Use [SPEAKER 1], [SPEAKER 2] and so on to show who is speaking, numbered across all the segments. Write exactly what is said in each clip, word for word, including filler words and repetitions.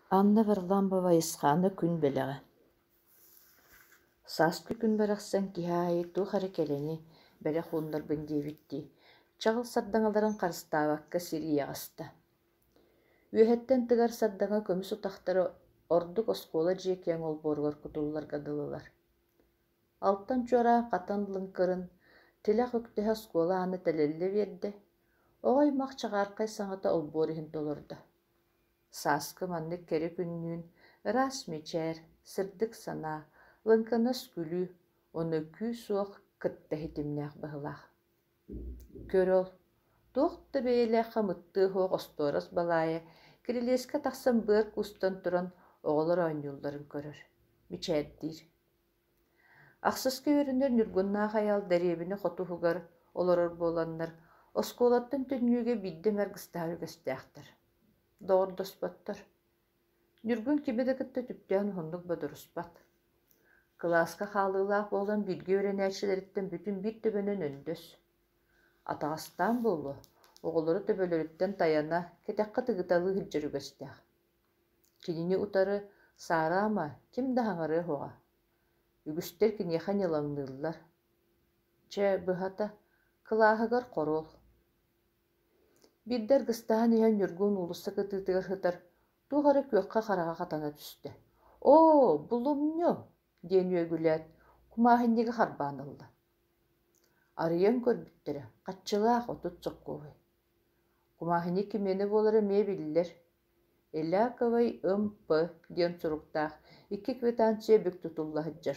[SPEAKER 1] Анна Варламова исханы күн белеге. Саскы күн барақсан кихай ту харекелени бәле хундар бендебитти. Чағыл сардаңаларын қарыстабакка сирияғаста. Үйәттен тыгар сардаңа көміс утақтары ордук оскола жекен ол боргор кутулларга дылылар. Алтан чора қатан лынкырын тилақ өктеһе оскола аны тәлелі берді. Оғай мақ чағарқай саңата ол борихин толырды. Саскы маннык кері күннүн рас мечер, сырдык сана, лынканас күлі, оны күй суық кытта хитимнәк бағылақ. Көрөл, тоқты бейлі қамытты хоқ осторас балайы, кирилеске тақсан бір кустан тұран оғылар ойнюлларын көрір. Мечердир. Ақсысқа өрінер нүргунна қаял дәребіні қоту хугар оларыр боланнар, осколаттын түннюге бидді мәргістары көстәқтір. Doğru dospattır. Nürgün kibede kıtta tüpten hunduk baduruspat. Klaska halılaq bolan bilgi öğrenäçileritten bütün bir töbönön öndös. Atağıstan bolu, oğulları töbölörütten tayana ketekka tıgıtalı hıcırı göstəq. Kinini utarı sara ama kim dağarı hoğa. Ügüster ki nehan yalanlırlar. Çe bıhata kılahıgar korol. Биддер гыстаан иһэн нүргүүн улуssa кытыытыгар хытар, туғары көкқа хараға қатана түсті. «О, булумню!» диэн үөгүлэät, кумааһинниги харбаанылла. Арыйан көрбүттэрэ, қатчылаах отут соккуой. Кумааһини кимени болары мээ биллер. Эляковай ым-пы диэн суруктаах, икки квитанция бүк тутуллаһыджар.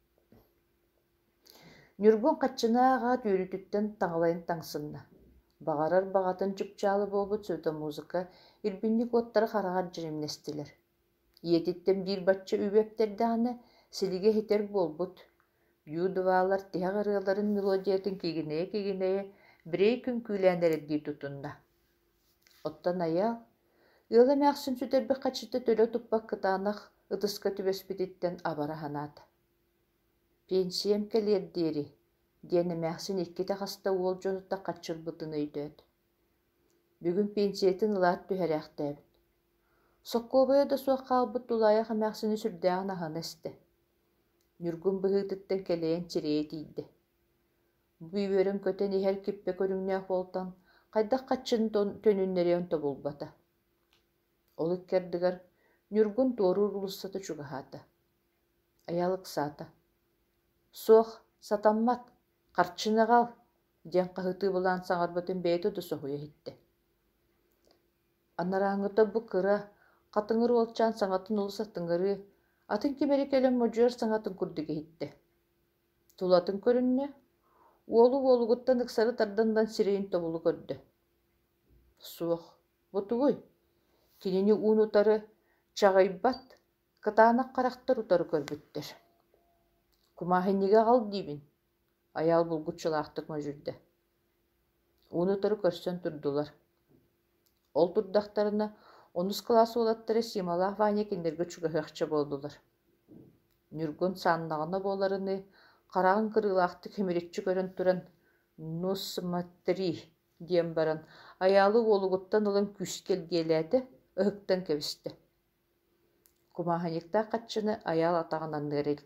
[SPEAKER 1] Нүргүүн қатчынааға түйрүтүттен таҥалайын таҥсынна. Бағарар бағатын чүпчалы болбут сөйті музыка ирбинник оттары қарағар жиремнестілер. Иететтем дир батчы үбептерді аны силиге хетер болбут. Юдывалар тиғарыларын мелодиятын кегінее-кегінее бірей күн күйләнерді тұтында. Оттан аял, ылы мәқсін сүтербі қачыты төлі тұппақ кытанақ ұтысқа түбеспететтен абара ханады. Пенсием келердері. Диэни мәхсин икките хаста уол жонутта каччыл бытын өйдөт. Бүгүн пенсиятын ылаат түһэрээхтэбит. Соккообая да суох хаалбыт тулаяха мәхсини сүрдээгин аһан эсте. Нүргүн быһыытыттан келэйэн чирэйэ тиийди. Бүйбөрөн көтөн иһэр киппе көрүҥнээх болтон, хайдах каччын төнүннэриэн тобулбата. Ол иккердыгар Нүргүн туоруур улуссата чугаһаата. Аялык саата. Суох сатаммат. Қарчынығал, ден қағыты болан саңарбатын бәйті дұсы хуя хитті. Анараңыта бұ кыра, қатыңыр олчан саңатын олыс аттыңыры, атын кемері кәлем мұжыр саңатын күрдіге хитті. Тулатын көрінне, олу олуғыттан ықсары тардандан сирейін тобулы көрді. Суық, бұты ғой, кенені ұн ұтары чағайбат, кытанақ қарақтар ұтары көрбіттер. Кумахинниге қал дейбін. Аял булгуччулаахтык möjürde. Уну туру көрсөн турдулар. Ол турдактарына онус классы олаттары сималаах ваня киндерге чугаһыахча болдулар. Нүргүн саннагына боларыны карагын кырылаахтык хемирекчи көрөн туран «Ну смотри» диэн баран аялы олугуттан ылын күс келгелээти ыһыктан кебисти. Кумаханикта каччыны аял атагынан нерелтти.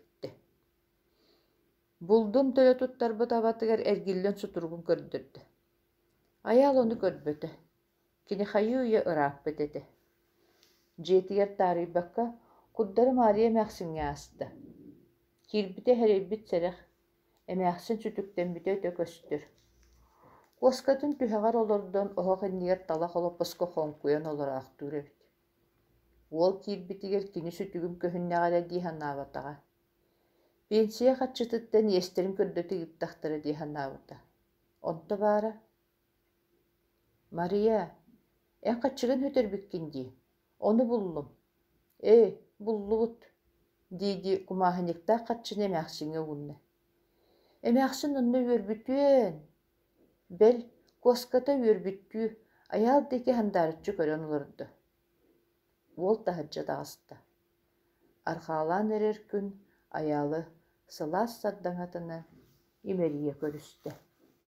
[SPEAKER 1] Булдум төлө туттарбы табатыгар эргиллен сутургун көрдүрдү. Аял ону көрбөтө. Кини хайы уя ырааппы деди. Жетигер тарыйбакка куддары Мария мәхсинге асты. Кирбите херейбит серех, эмәхсин сүтүктен бите өтө көстүр. Коскатын түһәгар олордон оһоғыннигер тала холоппоско хонкуян олораах түребит. Ол кирбитигер кини сүтүгүм көһүннәгәрә диһаннаабатаға. Пенсия қатчытыттан естерін көрдөті гыттақтары дейханнабыта. Онта бара. Мария, ән қатчыгын хөтербіккенди. Оны буллум. Э, буллубут. Дейді кумаханикта қатчыны әмәқсіңе ұғынны. Әмәқсін ұнны өрбүтүен. Бәл, коската өрбүттү. Аял деке хандарытчы көрен олырды. Ол тахаджа дағысты. Архалан эрер күн аялы сылас сардаңатына имерие көрүстө.